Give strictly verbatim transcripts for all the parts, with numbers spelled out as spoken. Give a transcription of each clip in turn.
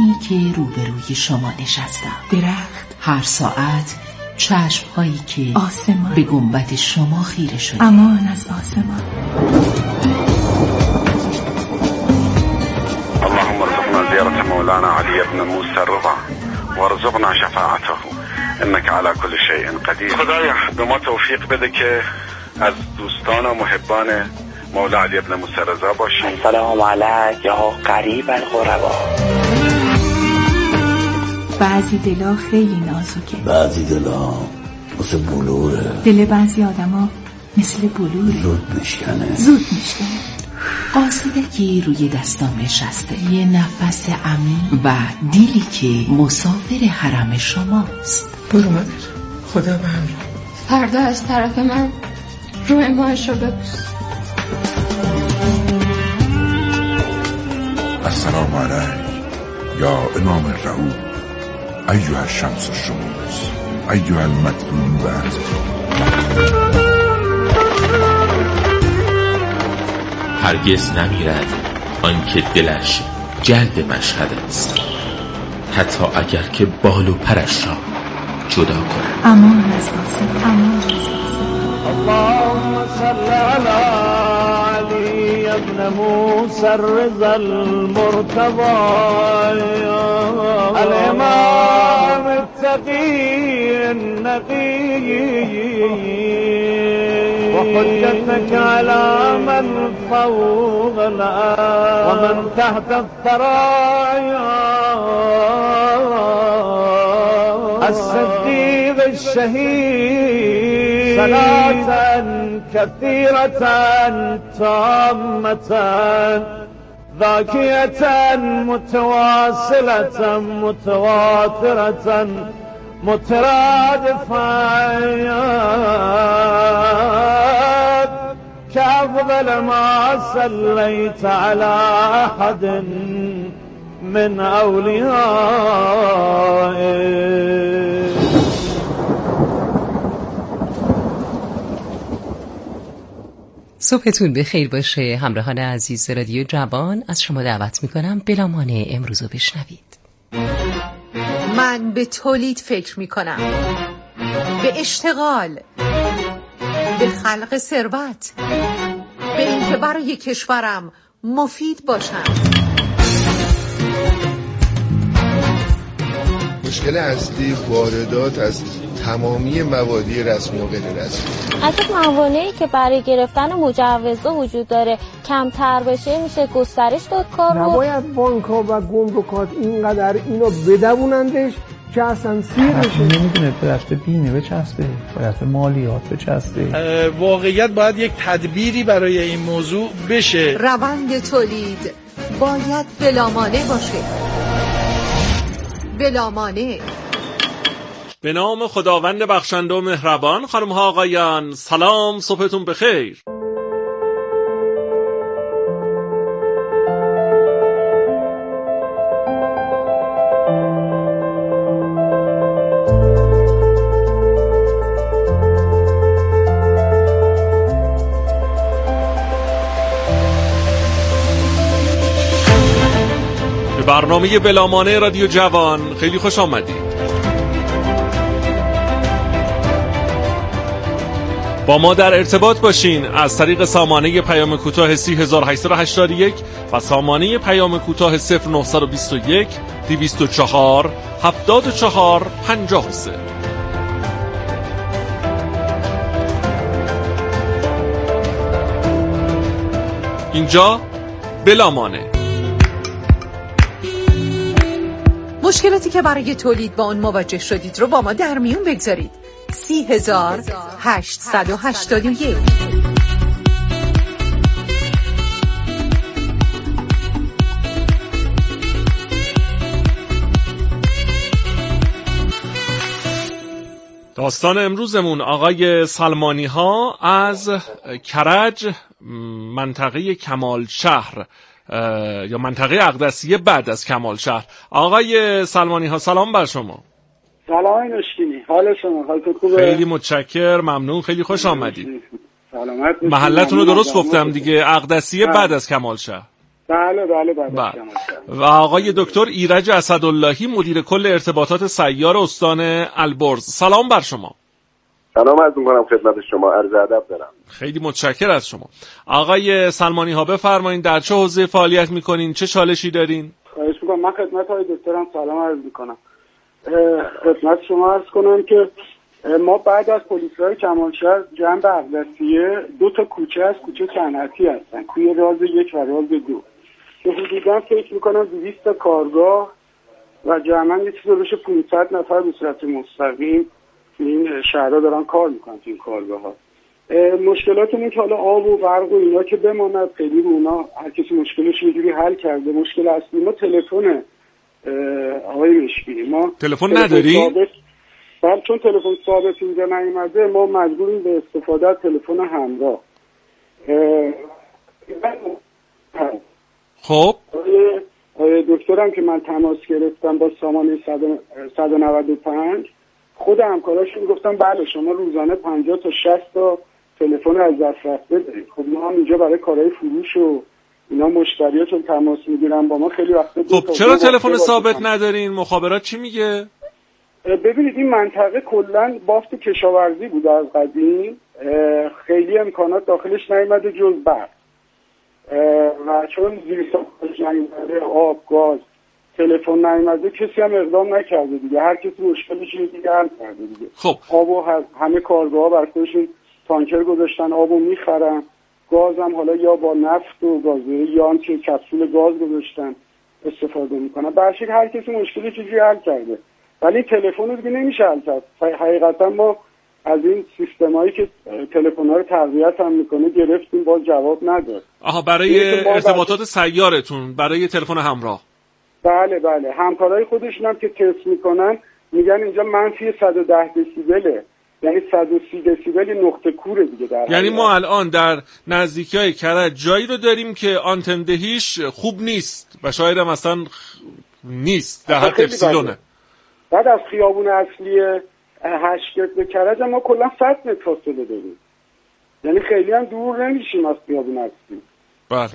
زمانی که روبروی شما نشستم، درخت، هر ساعت چشم‌هایی که آسمان، به گنبد شما خیره شده. امان از آسمان. اللهم ارزقنا زيارة مولانا علي بن موسى الرضا وارزقنا شفاعته انك على كل شيء قدیر. خدایا به ما توفیق بده که از دوستان و محبان مولا علی بن موسی رضا باشیم. سلام علیک یا قریب الغربا. بعضی دلا خیلی نازکه، بعضی دلا مثل بلوره، دل بعضی آدما مثل بلوره، زود میشکنه زود میشکنه. قاصدکی روی دستام نشسته، یه نفس عمیق و دیلی که مسافر حرم شماست. برو مادر، خدا به همراه. فردا از طرف من روی ماهش رو ببوس. السلام علیک یا امام رعوب ایها الشمس الشموس ایها المدعون بعد. هرگز نمیرد آنکه دلش جلد مشهد است، حتی اگر که بال و پرش را جدا کند. امان از آسمان، امان از آسمان. اللهم صل علی علی ابن موسی الرضا المرتضی الامام التقی النقی وحجتك على من فوق الأرض ومن تحت الثرايا الصديق الشهيد صلاة كثيرة تامة ذاكية متواصلة متواترة مترادفات كأفضل ما صليت على أحد من أوليائه. صبحتون بخیر باشه همراهان عزیز رادیو جوان. از شما دعوت میکنم بلامانه امروز رو بشنوید. من به تولید فکر میکنم، به اشتغال، به خلق ثروت، به اینکه برای کشورم مفید باشم. مشکل اصلی واردات از تمامی موادی رسمی و غیر رسمی. از موانعی که برای گرفتن مجوزها وجود داره کمتر بشه میشه گسترش داد کار رو. نباید بانک‌ها و گمرکات اینقدر اینو بدونندش که اصلا سیر بشه. نمیدونه به دست بیمه بچسبه، به دست مالیات بچسبه. واقعیت باید یک تدبیری برای این موضوع بشه. روند تولید باید بلامانع باشه. بلامانع. به نام خداوند بخشنده و مهربان. خانم ها آقایان سلام، صبحتون بخیر. به برنامه بلامانع رادیو جوان خیلی خوش آمدید. با ما در ارتباط باشین از طریق سامانه پیام کوتاه سه هزار و هشتصد و هشتاد و یک و سامانه پیام کوتاه صفر نهصد و بیست و یک دویست و چهار هفتاد و چهار پنجاه و سه. اینجا بلامانع. مشکلاتی که برای تولید با اون مواجه شدید رو با ما در میون بگذارید. سی هزار هشتصد و هشتاد و یک. داستان امروزمون آقای سلمانی ها از کرج منطقه کمال شهر یا منطقه اقدسیه بعد از کمال شهر. آقای سلمانی ها سلام بر شما. سلام نوشکینی، حال شما؟ حالتون خوبه؟ خیلی متشکر، ممنون، خیلی خوش آمدید. سلامت. محلتون رو درست گفتم دیگه، اقدسیه بعد از کمال شهر. بله بله بله, بله. و آقای دکتر ایرج اسداللهی مدیر کل ارتباطات سیار استان البرز. سلام بر شما. سلام عرض می‌کنم خدمت شما، عرض ادب دارم. خیلی متشکر از شما. آقای سلمانی ها بفرمایید در چه حوزه فعالیت می‌کنین؟ چه چالشی دارین؟ خواهش می‌کنم. من خدمت آقای دکترم سلام عرض می‌کنم. خدمت شما عرض کنم که ما بعد از پلیس‌های کمالشهر جنب اقدسیه دو تا کوچه از کوچه صنعتی هستن، کوی راز یک و راز دو، که حدوداً فکر می‌کنم دویست تا کارگاه و جمعاً یه چیزی بشه پانصد نفر به صورت مستقیم این شهرها دارن کار میکنن تو این کارگاه‌ها. مشکلات اینه که حالا آب و برق و اینا که بماند، خیلی رو اونا هر کسی مشکلش یه جوری حل کرده. مشکل اصلی ما تلفن آقای مشکی. ما تلفن نداریم؟ بله، چون تلفن ثابت اینجا نیومده ما مجبوریم به استفاده از تلفن همراه. خب آقای دکترم که من تماس گرفتم با سامانه صد و نود و پنج، خود همکاراشون گفتن بله شما روزانه پنجاه تا شصت تا تلفن از دست رفته دارید. خب ما هم اینجا برای کارهای فروش و اینا مشتریاتون تماس میگیرن با ما خیلی وقته. خب چرا تلفن ثابت ندارین؟ مخابرات چی میگه؟ ببینید این منطقه کلا بافت کشاورزی بوده از قدیم، خیلی امکانات داخلش نیامده جز برق و چون زیرساختش نیامده، آب، گاز، تلفن نیامده، کسی هم اقدام نکرده دیگه. هر کسی مشکلش یه دیگه حل کرده دیگه. خب آبو همه کارگاه‌ها برای خودشون تانکر گذاشتن، آبو میخرن، گاز هم حالا یا با نفت و گازوئیل یا هم که کپسول گاز گذاشتن استفاده میکنن. برشک هر کسی مشکلش چیزی حل کرده، ولی تلفن رو دیگه نمیشه حل کرد. حقیقتا ما از این سیستمایی که تلفن‌ها رو تقویت هم میکنه گرفتیم، باز جواب نداد. آها، برای ارتباطات سیارتون، برای تلفن همراه. بله بله، همکارای خودشون هم که تست میکنن میگن اینجا منفی صد و ده دسیبله، یعنی صد و سی دسیبل نقطه کوره دیگه. در یعنی ما الان در نزدیکای کرج جایی رو داریم که آنتن دهیش خوب نیست و شاید هم اصلا نیست، در حد اپسیلونه. بعد از خیابون اصلی هشت به کرج ما کلا صد متر فاصله داریم، یعنی خیلی هم دور نمیشیم از خیابون اصلی. بله.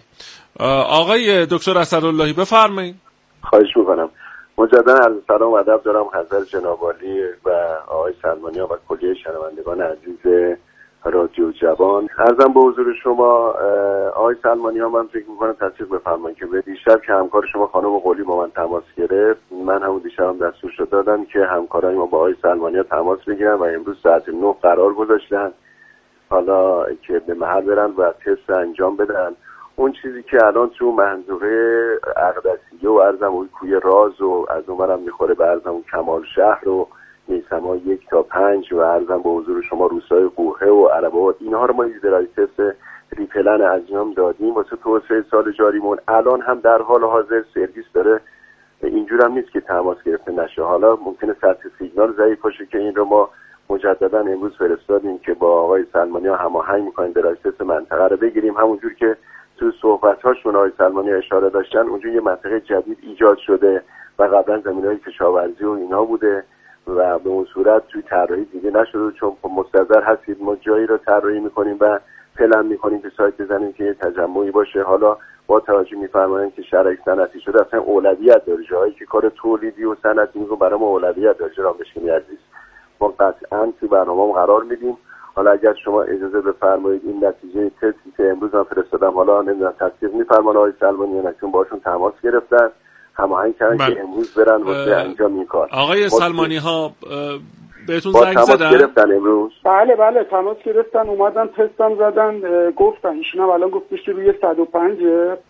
آقای دکتر اسداللهی بفرمایید. خواهش میکنم. مجددا عرض سلام و ادب دارم حضرت جناب عالی و آقای سلمانی ها و کلیه شنوندگان عزیز رادیو جوان. عرضم به حضور شما آقای سلمانی ها، من فکر میکنم تصدیق بفرمایید که به دیشب که همکار شما خانم قلی با من تماس گرفت، من همون دیشب هم دستور شد دادم که همکارای ما با آقای سلمانی ها تماس بگیرن و امروز ساعت نه قرار گذاشتن حالا که به محل برن و تست انجام بدن. اون چیزی که الان تو منطقه اقدسیه و عرضم اون کوی راز و از اونورم میخوره به عرضم اون کمال شهر و نیسما یک تا پنج و عرضم به حضور شما روستای قوهه و عربات، اینها رو ما ایزرای تست ریپلن انجام دادیم واسه توسعه سال جاریمون. الان هم در حال حاضر سرویس داره، اینجور هم نیست که تماس گرفته نشه. حالا ممکنه سطح سیگنال ضعیف باشه که این رو ما مجددا امروز فرستادیم که با آقای سلمانی ها هماهنگ می‌کنیم درای تست منطقه رو بگیریم. همونجور که تو صحبت‌هاشون آقای سلمانی اشاره داشتن، اونجا یه منطقه جدید ایجاد شده و قبلا زمین‌های کشاورزی و اینا بوده و به اون صورت توی طراحی دیگه نشده. چون مستحضر هستید ما جایی رو طراحی می‌کنیم و پلن می‌کنیم که سایت بزنیم که یه تجمعی باشه. حالا با توجه می‌فرمایید که شرایط صنعتی شده، اصلا اولویت داره جایی که کار تولیدی و صنعتی رو برام اولویت داره. جناب مشکی عزیز، ما قطعاً تو برنامه‌مون قرار میدیم. حالا اگر شما اجازه بفرمایید این نتیجه تستی که امروز من فرستادم، حالا نمیدونم تصدیق می‌فرمان آقای سلمانی یا نه، چون باشون تماس گرفتن هماهنگ کردن که امروز برن واسه انجام این کار. آقای سلمانی ها بهتون زنگ زدن؟ گرفتن امروز؟ بله بله تماس گرفتن، اومدن تستم زدن، گفتن ایشون هم الان گفتش که روی صد و پنج،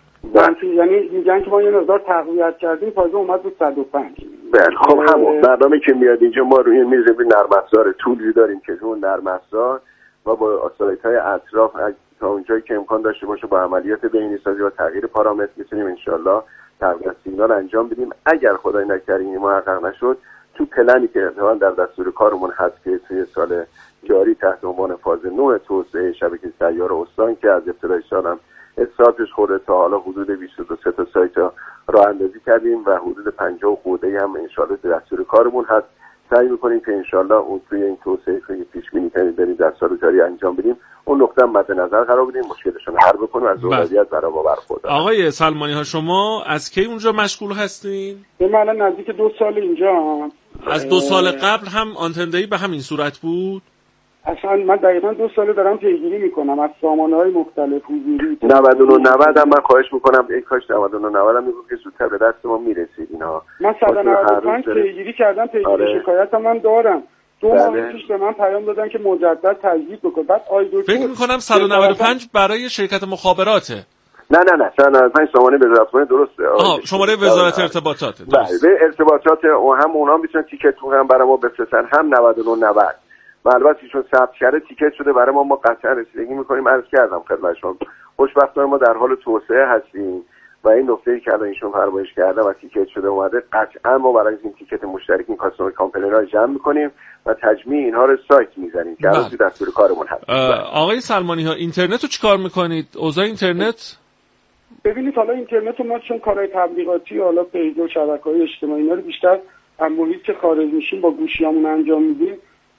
یعنی میگن که ما یه مقدار تقویت کردیم تازه اومد رو صد و پنج. بله خب همون برنامه که میاد اینجا ما روی میز نرم افزار طولی داریم که اون نرم افزار و با سایت‌های اطراف تا اونجایی که امکان داشته باشه با عملیات بهینه‌سازی و تغییر پارامتر میتونیم ان شاءالله تغییر سیگنال انجام بدیم. اگر خدای نکرده این محقق نشد، تو پلنی که اتفاقا در دستور کارمون هست که توی سال جاری تحت عنوان فاز نه توسعه شبکه سیار استان که از ابتدای سال هم استارتش خورده تا حالا حدود بیست و دو تا سایت راه اندازی کردیم و حدود پنجاه خورده هم ان شاءالله در دستور کارمون هست سعی میکنیم که انشالله اون توی این توسعه که پیش بینی کنیم بریم در سال جاری انجام بدیم، اون نقطه مد نظر قرار بدیم، مشکلشون حل بکنیم، از اولویت برای ما برخوردار. آقای سلمانی ها شما از کی اونجا مشغول هستین؟ من الان نزدیک دو سال اینجا هم. از دو سال قبل هم آنتندهی به همین صورت بود؟ اصلا من دقیقا دو ساله دارم پیگیری میکنم از سامانه‌های مختلف حضوری نود و نه نود هم من خواهش میکنم ای کاش نود و نه نود هم میگفت که زودتر به دست ما میرسید اینا. من صد و نود و پنج پیگیری کردم، پیگیری آره. شکایت هم من دارم. دو ماه پیش به من پیام دادن که مجدد تجدید بکن. بعد آی دکتر فکر میکنم صد و نود و پنج برای شرکت مخابراته. نه نه نه صد و نود و پنج شماره وزارت خونه درسته. آها شماره وزارت ارتباطاته. بله ارتباطات هم اونها میتونن تیکت هم برای ما بفرستن، هم نود و نه نود. البته چون ثبت کرده تیکت شده برای ما، ما قطعا رسیدگی میکنیم. عرض کردم خدمت شما خوشبختانه ما در حال توسعه هستیم و این نکته‌ای که الان ایشون فرمایش کرده و تیکت شده اومده، قطعا ما برای این تیکت مشترک این کاستمر کامپلین ها جمع میکنیم و تجمیع اینها رو سایت میزنیم که الان تو دستور کارمون هست. آقای سلمانی ها اینترنت رو چیکار میکنید؟ اوضاع اینترنت؟ ببینید حالا اینترنت ما چون کارهای تبلیغاتی حالا پیج و شبکه‌های اجتماعی اینا رو بیشتر از محیط که خارج میشیم با گوشیامون انجام میدیم،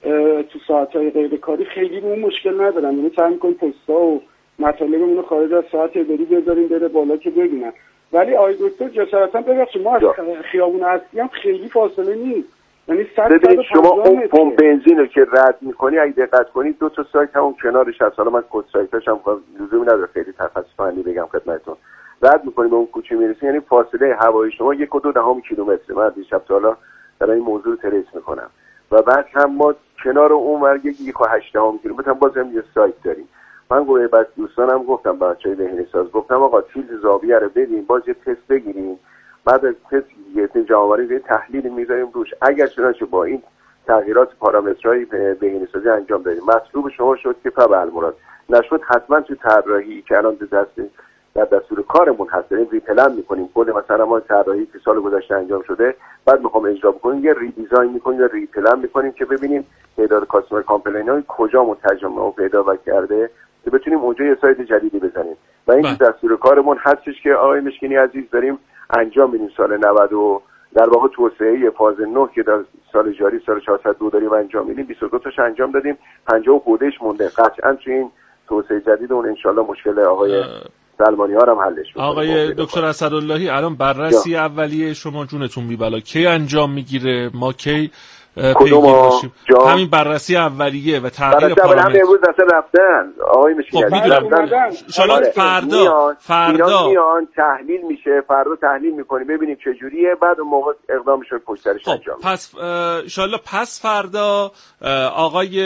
تو ساعت‌های غیر کاری خیلی اون مشکل ندارن. یعنی سعی می‌کنیم پست‌ها و مطالبمون رو خارج از ساعت اداری بذاریم بره بالا که ببینن. ولی آقای دکتر جسارتاً ببخشید ما از خیابون اصلی هم خیلی فاصله نیست. یعنی ببینید شما اون پمپ بنزین رو که رد می‌کنی اگه دقت کنید دو تا سایت همون کنارش هست. حالا من کد سایتاش هم لزومی نداره خیلی تفصیلی بگم خدمتتون. رد می‌کنیم به اون کوچه میرسیم، یعنی فاصله هوایی شما یک و دو دهم کیلومتر. من دیشب تا حالا در این موضوع تریس می‌کنم. و بعد هم ما کنار اون ور یک یک و هشت دهم کیلومتر باز هم یه سایت داریم. من گویا بعد دوستانم گفتم بچهای بهینه ساز گفتم آقا تیل زاویه رو بدیم باز یه تست بگیریم، بعد از تست یه جامعه یه تحلیل میذاریم روش. اگر چنانچه با این تغییرات پارامترهای بهینه سازی انجام دادیم مطلوب شما شد که فبا المراد، نشد حتما تو طراحی که الان دست در دستور کارمون هست داریم ریپلن میکنیم کل مثلا ما طراحی که سال گذشته انجام شده بعد میخوام اجرا بکنیم یه ریدیزاین میکنیم یا ریپلن میکنیم که ببینیم تعداد کاستمر کامپلین های کجا مترجم و پیدا کرده که بتونیم اونجا یه سایت جدیدی بزنیم و این دستور کارمون هستش که آقای مشکینی عزیز داریم انجام میدیم. سال نود و در واقع توسعه فاز نه که در سال جاری سال چهارصد و دو داریم انجام میدیم بیست و دو تاش انجام دادیم، پنجاه و خودش مونده. قطعا تو این توسعه جدید اون ان شاءالله مشکل آقای سلمانی ها هم حلش می‌کنه. آقای دکتر اسداللهی الان بررسی جا. اولیه شما جونتون میبلا کی انجام میگیره؟ ما کی پیگیر باشیم؟ همین بررسی اولیه و تغییر پارامتر همین امروز اصلا رفتن آقای مشکینی خب میدونم شالا فردا میان. فردا میان تحلیل میشه، فردا تحلیل میکنیم ببینیم چه جوریه، بعد اون موقع اقدام میشه پشت سرش خب. انجام پس ان شاءالله پس فردا آقای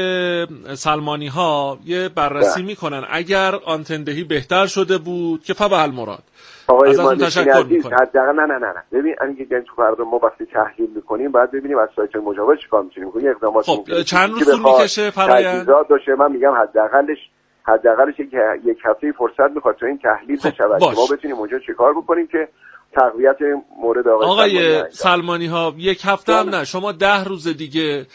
سلمانی ها یه بررسی ده. میکنن اگر آنتندهی بهتر شده بود که فبا المراد آقای مشکینی عزیز حداقل نه نه نه نه ببین اگه تو فردا ما وقتی تحلیل میکنیم بعد ببینیم از سایت مجاور چیکار میتونیم کنیم اقدامات خب میکنیم. چند روز طول میکشه فرآیند؟ تجهیزات داشته من میگم حداقلش حداقلش یک یک هفته فرصت میخواد تا این تحلیل بشه خب که ما بتونیم اونجا چیکار بکنیم که تقویت مورد آقای, آقای سلمانی ها یک هفته هم نه شما ده روز دیگه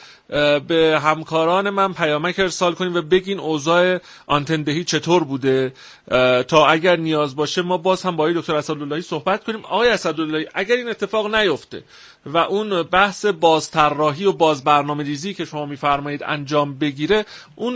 به همکاران من پیامک ارسال کنیم و بگین اوضاع آنتندهی چطور بوده تا اگر نیاز باشه ما باز هم با آقای دکتر اسداللهی صحبت کنیم. آقای اسداللهی اگر این اتفاق نیفته و اون بحث بازطراحی و باز برنامه‌ریزی که شما میفرمایید انجام بگیره اون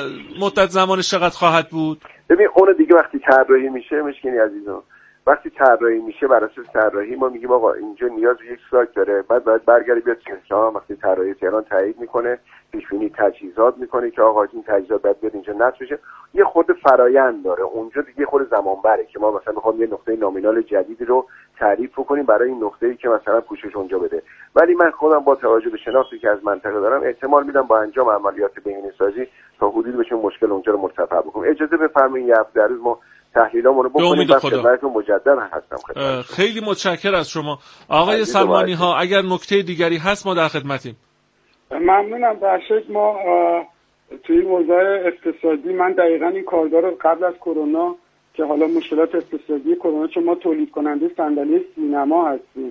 مدت زمانش چقدر خواهد بود؟ ببین اون دیگه وقتی طراحی میشه مشکینی عزیزم وقتی طراحی میشه بر اساس طراحی ما میگیم آقا اینجا نیاز به یک سایت داره، بعد باید برگردی بیاد شما وقتی طراحی تهران تایید میکنه پیش بینی تجهیزات میکنه که آقا این تجهیزات باید بیاد اینجا نصب بشه، یه خورده فرایند داره اونجا دیگه خود زمان بره که ما مثلا میخوام یه نقطه نامینال جدیدی رو تعریف کنیم برای این نقطه‌ای که مثلا پوشش اونجا بده. ولی من خودم با توجه به شناختی که از منطقه دارم احتمال میدم با انجام عملیات بهینه‌سازی تا حدودی بشه مشکل اونجا رو مرتفع بکنیم. اجازه بفرمایید یه هفته روز ما تحلیلامون رو بکنیم بعد خدمتتون مجدد هستم خدمتتون. خیلی متشکرم از شما آقای سلمانی ها. اگر نکته دیگری هست ما در خدمتیم. ممنونم. بخشید ما توی این اوضاع اقتصادی من دقیقاً این کارگاه رو قبل از کرونا که حالا مشکلات اقتصادی کرونا چون ما تولید کننده صندلی سینما هستیم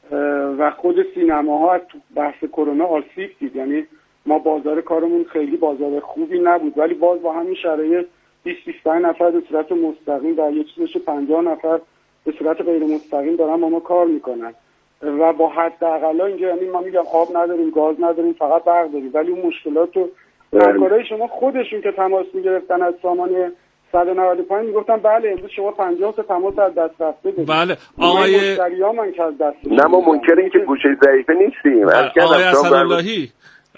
و خود سینماها از بحث کرونا آسیب دید، یعنی ما بازار کارمون خیلی بازار خوبی نبود ولی باز با همین شرایط بیست بیست و پنج نفر به صورت مستقیم و یه چیزش پنجاه نفر به صورت غیر مستقیم دارن با ما کار میکنن و با حداقل اینجا، یعنی ما میگم آب نداریم، گاز نداریم، فقط برق داریم، ولی اون مشکلات رو همکارای شما خودشون که تماس میگرفتن از سامانه صد و نود و پنج میگفتن بله امروز شما پنجاه تا تماس از دست رفته دارید. بله آقای مشتری‌ها من که از دست نه ما منکر این که گوشه ضعیفه نیستیم. آقای اسداللهی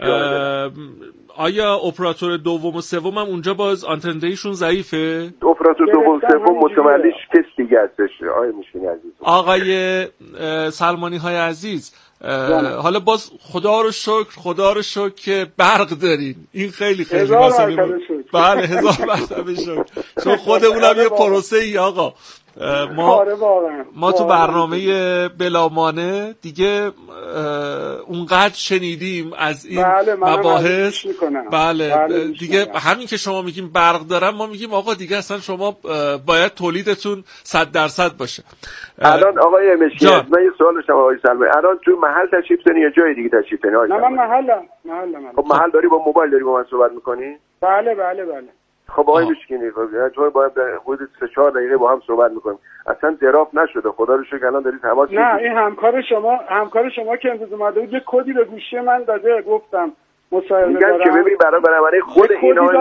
آیا اپراتور دوم و سوم هم اونجا باز آنتندهیشون ضعیفه؟ اپراتور دوم و سوم متولیش کس دیگه هستش. آقای مشکینی عزیز، آقای سلمانی های عزیز، حالا باز خدا رو شکر خدا رو شکر که برق دارین، این خیلی خیلی واسه بله هزار مرتبه شکر، چون خودمونم یه پروسه ای آقا. ما ما تو برنامه بلامانه دیگه اونقدر شنیدیم از این بله مباحث. بله, بله دیگه همین که شما میگیم برق دارم، ما میگیم آقا دیگه اصلا شما باید تولیدتون صد درصد باشه. الان آقای مشکین من یه سوال داشتم آقای سلمانی، الان تو محل تشریف داری یا جای دیگه تشریف داری؟ نه من محلم محلم. خب محل داری، با موبایل داری با من صحبت میکنی؟ بله بله بله. خب آقای مشکینی تو باید حدود سه چهار دقیقه با هم صحبت میکنیم، اصلا دراپ نشده، خدا رو شکر الان دارید تماس. نه این همکار شما همکار شما که امروز اومده بود یه کدی به گوشی من داده، گفتم مصاحبه دارم که ببین برای برای خود اینا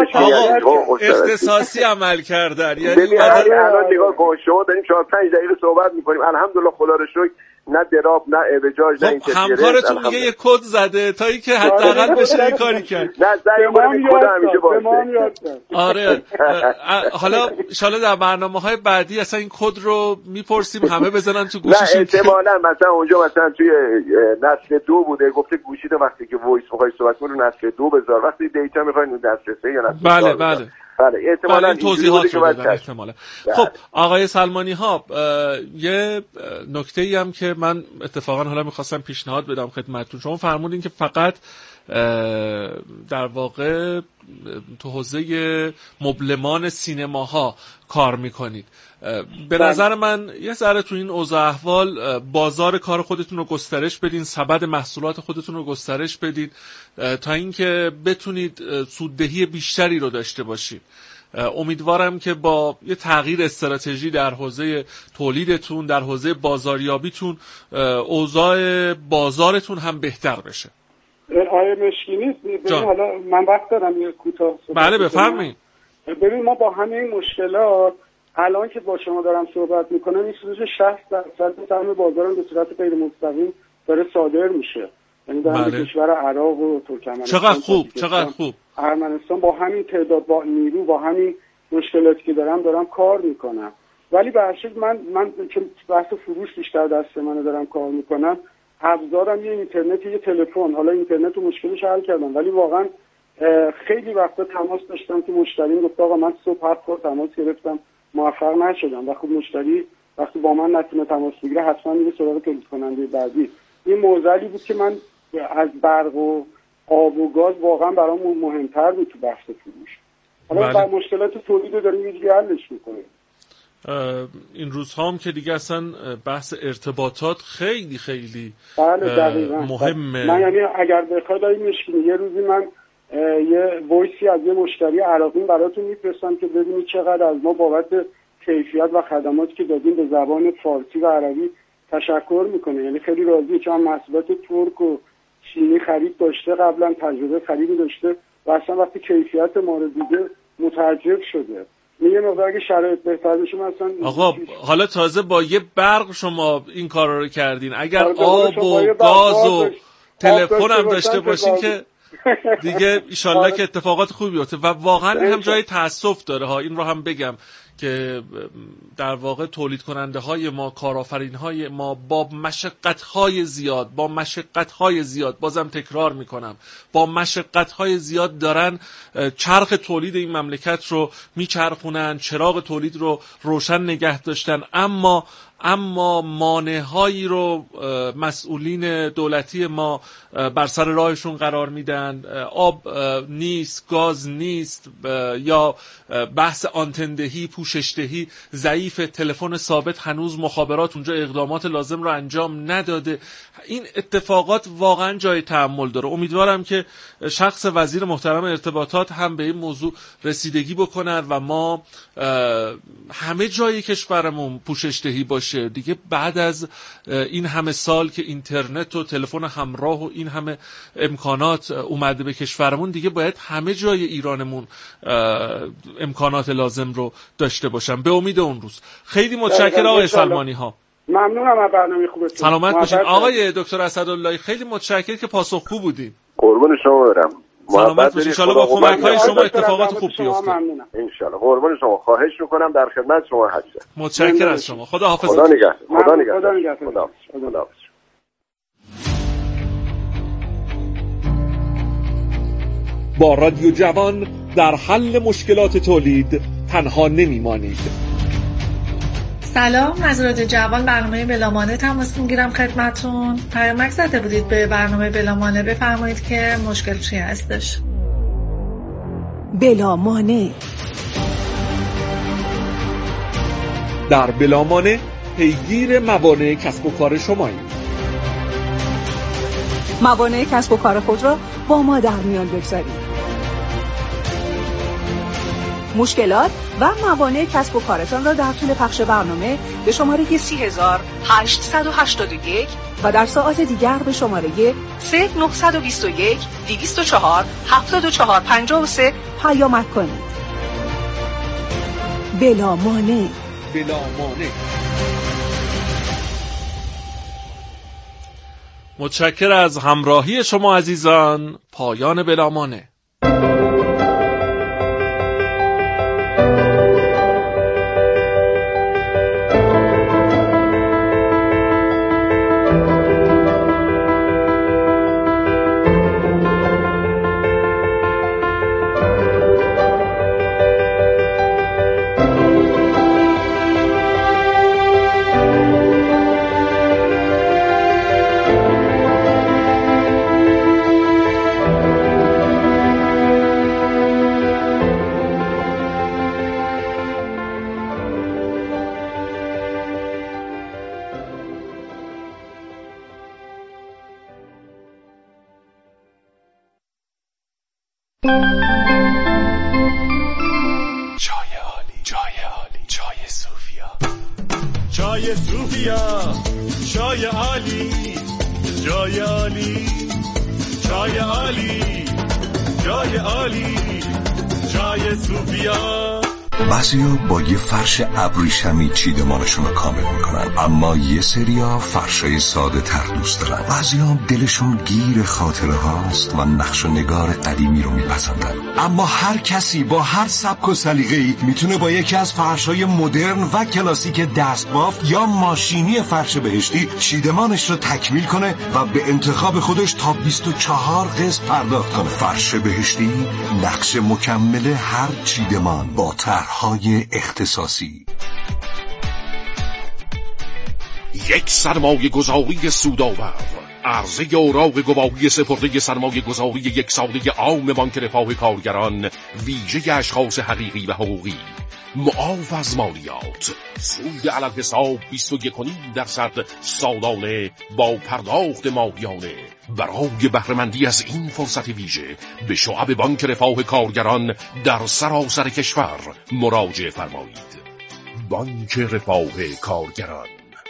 اختصاصی عمل کردن. یعنی ببین الان نگاه کن شما داریم چهار پنج دقیقه صحبت میکنیم، الحمدلله خدا رو شکر، نه دراب نه اعوجاج نه اینترنت. همکارتون میگه یه کد زده تا اینکه حداقل بشه این کاری کرد. نه زنگ خودم خدا همیشه باشه. آره حالا ان شاءالله در برنامه‌های بعدی اصلا این کد رو میپرسیم همه بزنن تو گوشیشون. نه احتمالاً مثلا اونجا مثلا توی نسل دو بوده گفته گوشی تو وقتی که وایس می‌خوای صحبت کنی نسل دو بذار، وقتی دیتا می‌خواید نسل سه یا نسل بله بله بله احتمالاً توضیحات رو بدن احتمالاً. خب آقای سلمانی ها یه نکته‌ای هم که من اتفاقا حالا می‌خواستم پیشنهاد بدم خدمتتون، شما فرمودین که فقط در واقع تو حوزه مبلمان سینماها کار میکنید. به نظر من یه ذره تو این اوضاع احوال بازار کار خودتون رو گسترش بدین، سبد محصولات خودتون رو گسترش بدید تا اینکه بتونید سوددهی بیشتری رو داشته باشید. امیدوارم که با یه تغییر استراتژی در حوزه تولیدتون، در حوزه بازاریابیتون، اوضاع بازارتون هم بهتر بشه. آیه مشکینی ببین حالا من وقت دارم یه کوتاه بله بفرمایید. ببین ما با همین مشکلات الان که با شما دارم صحبت میکنم این حدود شصت درصد سهم بازار به صورت غیر مستقیم داره صادر میشه، یعنی در بله. کشور عراق و ترکمنستان چقدر خوب چقدر خوب ارمنستان با همین تعداد با نیرو با همین مشکلاتی که دارم دارم کار میکنم. ولی به هر حال من من که بحث فروش بیشتر دست منو دارم کار میکنم، ابزارم یه اینترنت یه تلفن، حالا اینترنت رو مشکلش حل کردم ولی واقعا خیلی وقتا تماس داشتم که مشتری گفت آقا من صبح هفت بار تماس گرفتم موفق نشدم و خب مشتری وقتی با من نتونه تماس بگیره حتما میره سراغ تولید کننده بعدی. این موضوعی بود که من از برق و آب و گاز واقعا برام مهمتر بود تو بحث فروش. حالا بله. مشکلات تولید رو داریم یه جوری حلش میکنیم. این روزها هم که دیگه اصلا بحث ارتباطات خیلی خیلی بله دقیقاً مهمه. من یعنی اگر بخواد این مشکلی یه روزی من یه وایسی از یه مشتری عراقی براتون میفرستم که ببینید چقدر از ما بابت کیفیت و خدماتی که دادیم به زبان فارسی و عربی تشکر میکنه، یعنی خیلی راضیه چون محصولات ترک و چینی خرید داشته، قبلا تجربه خریدی داشته و اصلا وقتی کیفیت ما رو دیده متعجب شده. یه مقدار اگه شرایط بهتر بشه مثلا آقا حالا تازه با یه برق شما این کارا رو کردین، اگر آب و گاز و تلفن هم داشته باشین که دیگه ایشالله که اتفاقات خوبی بیفته. و واقعا این هم جای تأسف داره ها، این رو هم بگم که در واقع تولید کننده های ما، کارآفرین های ما با مشقت های زیاد با مشقت های زیاد بازم تکرار میکنم با مشقت های زیاد دارن چرخ تولید این مملکت رو میچرخونن، چراغ تولید رو روشن نگه داشتن، اما اما مانع‌هایی رو مسئولین دولتی ما بر سر راهشون قرار میدن. آب نیست، گاز نیست، یا بحث آنتندهی، پوششدهی ضعیف، تلفن ثابت هنوز مخابرات اونجا اقدامات لازم رو انجام نداده. این اتفاقات واقعا جای تأمل داره. امیدوارم که شخص وزیر محترم ارتباطات هم به این موضوع رسیدگی بکنن و ما همه جای کشورمون پوششدهی باشه. باشه دیگه. بعد از این همه سال که اینترنت و تلفن همراه و این همه امکانات اومده به کشورمون، دیگه باید همه جای ایرانمون امکانات لازم رو داشته باشن به امید اون روز. خیلی متشکرم آقای سلمانی ها. ممنونم از برنامه خوبتون. سلامت باشین آقای دکتر اسداللهی، خیلی متشکرم که پاسخگو بودین. قربون شما برم. سلامت باشین. ان شاء الله با کمک های شما اتفاقات خوب بیفته. ان شاء الله. قربون شما. خواهش میکنم، در خدمت شما هستم. متشکرم از شما. خدا حافظ. خدا نگهدار. خدا نگهدار. خدا نگهدار. خدا خدا حافظ. با رادیو جوان در حل مشکلات تولید تنها نمیمانید. سلام، از رادیو جوان برنامه بلامانه تماس میگیرم خدمتون. پیامک زده بودید به برنامه بلامانه، بفرمایید که مشکل چی هستش. بلامانه. در بلامانه پیگیر موانع کسب و کار شماییم. موانع کسب و کار خود را با ما در میان بگذارید. مشکلات و موانع کسب و کارتان را در طول پخش برنامه به شماره سی هزار هشتصد و هشتاد و یک و در ساعات دیگر به شماره صفر نه دو یک دویست و چهار هفتاد و چهار پنجاه و سه پیامک کنید. بلامانع. بلامانع. متشکر از همراهی شما عزیزان. پایان بلامانع. چای صوفیا، چای عالی، جای عالی، چای عالی، جای عالی، چای صوفیا. بعضیا با یه فرش ابریشمی چیدمانشون رو کامل میکنن، اما یه سریا فرشای ساده تر دوست دارن. بعضیا هم دلشون گیر خاطره هاست و نقش و نگار قدیمی رو میپسندن. اما هر کسی با هر سبک و سلیقه‌ای میتونه با یکی از فرشای مدرن و کلاسیک دستبافت یا ماشینی فرش بهشتی چیدمانش رو تکمیل کنه و به انتخاب خودش تا بیست و چهار قسط پرداخت کنه. فرش بهشتی، نقش مکمل هر چیدمان با طرح‌های اختصاصی. یک سرمایه گذاری سودآور، عرضه اوراق گواهی سپرده سرمایه گذاری یک ساله عام بانک رفاه کارگران ویژه اشخاص حقیقی و حقوقی، معاف از مالیات، سود علی حساب بیست و یک و نیم درصد سالانه با پرداخت ماهیانه. برای بهره‌مندی از این فرصت ویژه به شعب بانک رفاه کارگران در سراسر کشور مراجعه فرمایید. بانک رفاه کارگران.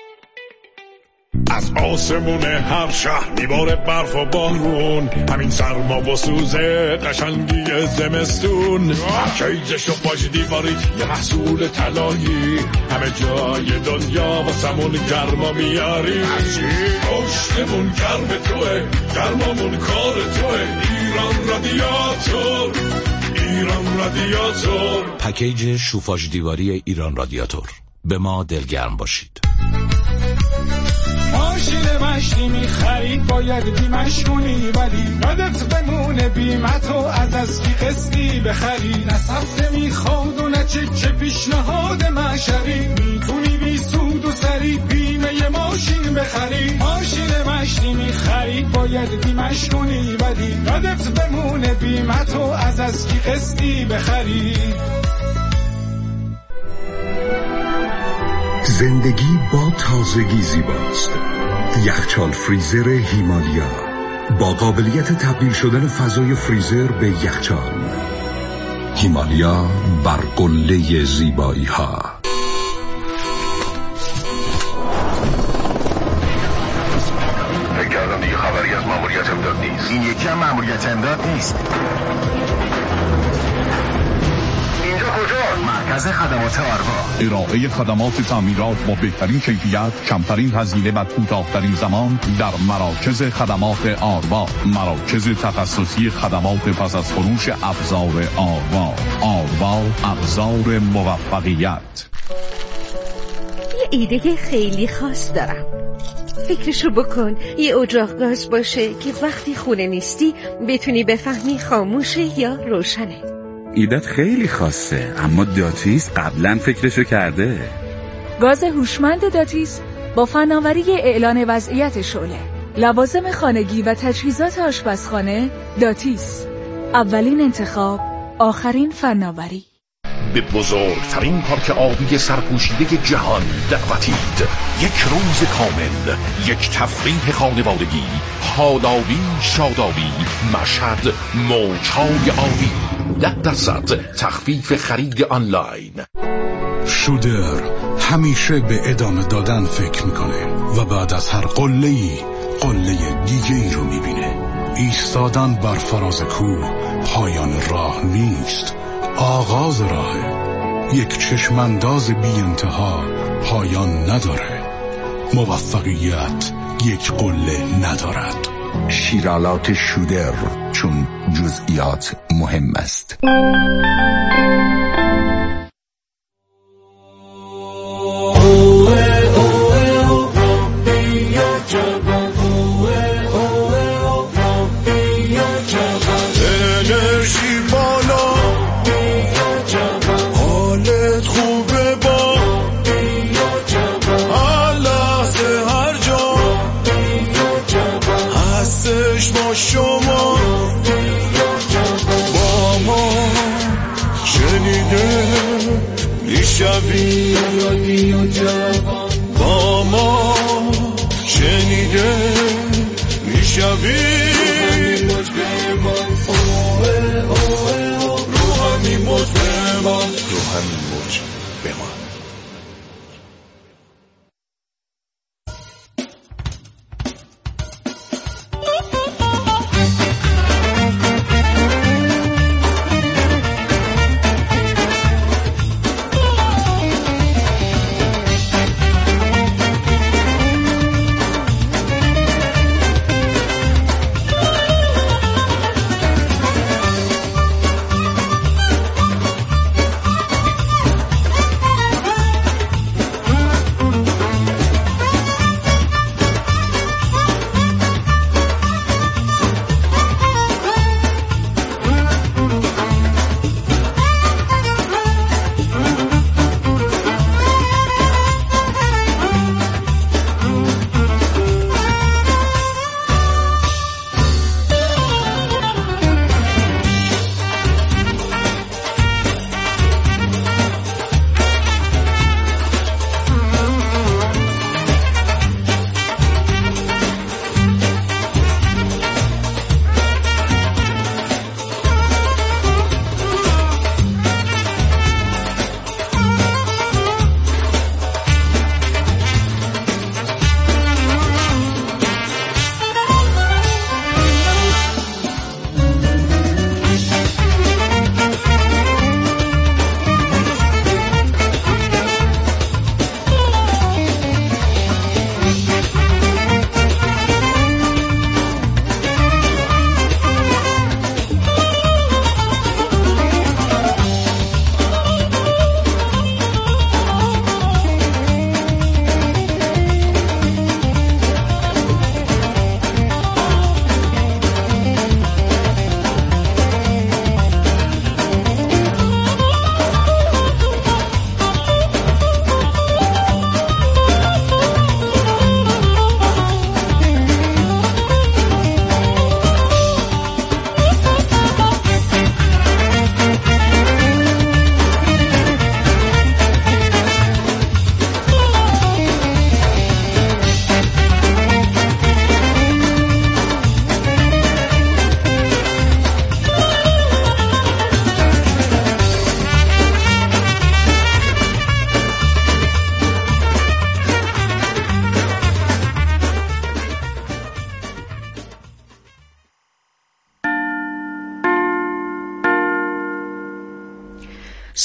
از آسمون هر شهر میباره برف و بارون، همین سرما و سوزه قشنگی زمستون. کیجش و پاش دیواری یه محصول طلایی، همه جای دنیا واسمون گرما میاری. پشتمون گرم توه، گرمامون کار توه. ایران رادیاتور، ایران رادیاتور. پکیج شوفاژ دیواری ایران رادیاتور. به ما دلگرم باشید. ماشین مشتی میخرید باید بیمش کنی، ولی یادت بمونه بیمتو از از کی قسطی بخری. نه سفته میخواد و نه چک پیشنهاد مشری، میتونی بی سود و سری بیمه ماشین بخری. ماشین مشتی میخرید باید بیمش کنی، ولی یادت بمونه بیمتو از از کی قسطی بخری. زندگی با تازگی زیباست. یخچال فریزر هیمالیا با قابلیت تبدیل شدن فضای فریزر به یخچال. هیمالیا بر قله زیبایی ها. مأموریت امداد نیست. این یکی هم مأموریت امداد نیست. اینجا کجاست؟ مرکز خدمات آروا. ارائه خدمات تعمیرات با بهترین کیفیت، کمترین هزینه و کوتاه‌ترین زمان در مراکز خدمات آروا. مراکز تخصصی خدمات پس از فروش ابزار آروا. آروا، ابزار موفقیت. یه ایده خیلی خاص دارم. فکرشو بکن یه اجاق گاز باشه که وقتی خونه نیستی بتونی بفهمی خاموشه یا روشنه. ایدت خیلی خاصه، اما داتیس قبلا فکرشو کرده. گاز هوشمند داتیس با فناوری اعلان وضعیت شعله، لوازم خانگی و تجهیزات آشپزخانه. داتیس، اولین انتخاب، آخرین فناوری. به بزرگترین پارک آبی سرپوشیده جهان دعوتید. یک روز کامل، یک تفریح خانوادگی، حالابی، شادابی، مشهد، موج‌های آبی، ده درصد تخفیف خرید آنلاین. شودر همیشه به ادامه دادن فکر میکنه و بعد از هر قله‌ای قله دیگه ای رو میبینه. ایستادن بر فراز کوه پایان راه نیست، آغاز راهه. یک چشمانداز بی انتها پایان نداره. موفقیت یک قله ندارد. شیرالات شودر، چون جزئیات مهم است. با ما شنیده میشوی رو همین موج بمان، رو همین موج بمان.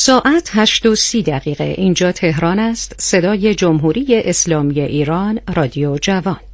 ساعت هشت و سی دقیقه. اینجا تهران است. صدای جمهوری اسلامی ایران، رادیو جوان.